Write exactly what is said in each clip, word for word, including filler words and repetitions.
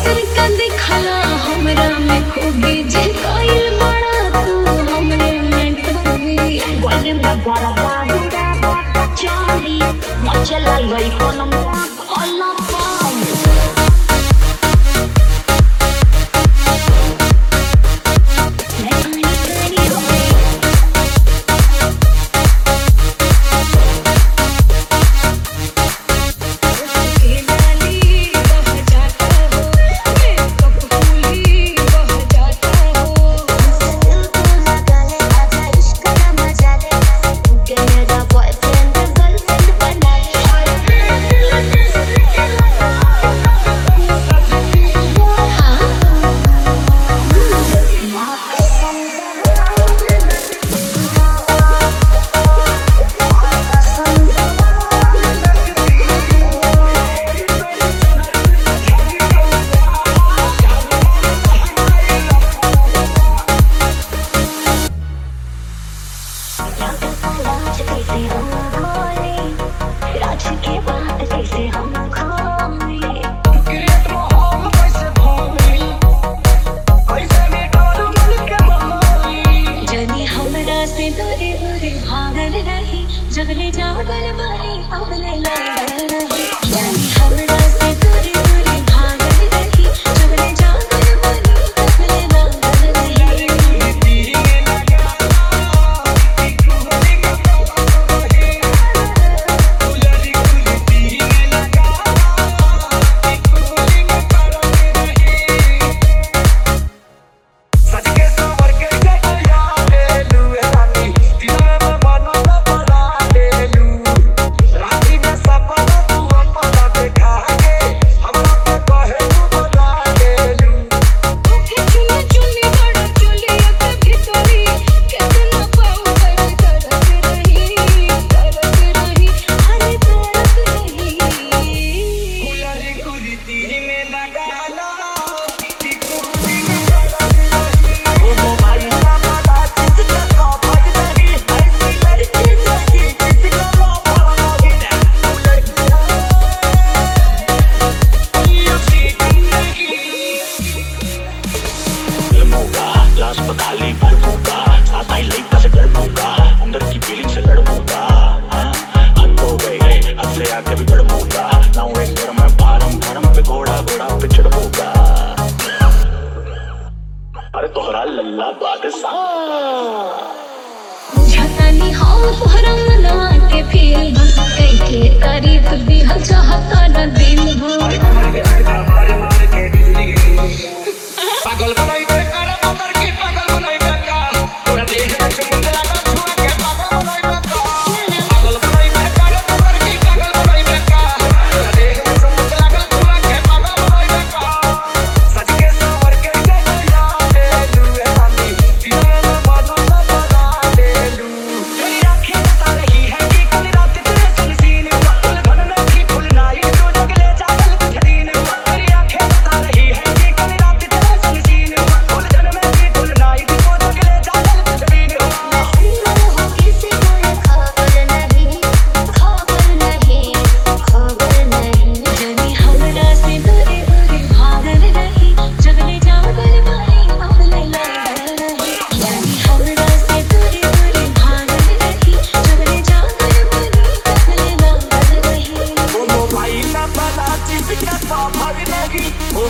भीतर का दिखला हमरा में खूबी जे कोइल बड़ा तू हमरे में डूबी गोले में बड़ा बाबूड़ा चाली मचला लई कोन अल्लाह जगले जागल मारी अगले लड़ रही यानी हमरा से दूरी दूरी भागल रही जगले जागल मारी अगले लड़ रही तीर लगा कुली का है कुलरी कुली तीर लगा कुली का रहे सच के सवर के गया ले लुए रानी दिल में मानो अस्पताली भरपूंगा साथ ही लाइफ से डरपूंगा अंदर की फीलिंग से लड़पूंगा हद हो गए हद से आके भी बढ़ूंगा ना हूँ एक घर में फार्म फार्म पे घोड़ा घोड़ा पे चढ़ूंगा अरे तोहरा लल्ला बादशाह झटानी हाउ तोहरा मना के फील के तारीफ भी हम चाहता ना दिल हो पागल बनाई दे कर मदर की पागल बनाई दे का पूरा देश में समुद्र लगा छुआ के पागल बनाई दे का पागल बनाई दे कर मदर की पागल बनाई दे का पूरा देश में समुद्र लगा छुआ के पागल बनाई दे का सच के सवर के गया ले लुए रानी दिल में मानो ना बना ले लू तेरी आंखें बता रही है कि कल रात तेरे सन सीने पल भर में की फुल नाई तो जगले जागल छदीन तेरी आंखें बता रही है कि कल रात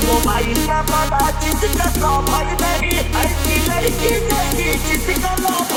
मोबाइल का पता जिसका सौ भाई नहीं ऐसी लड़की नहीं जिसका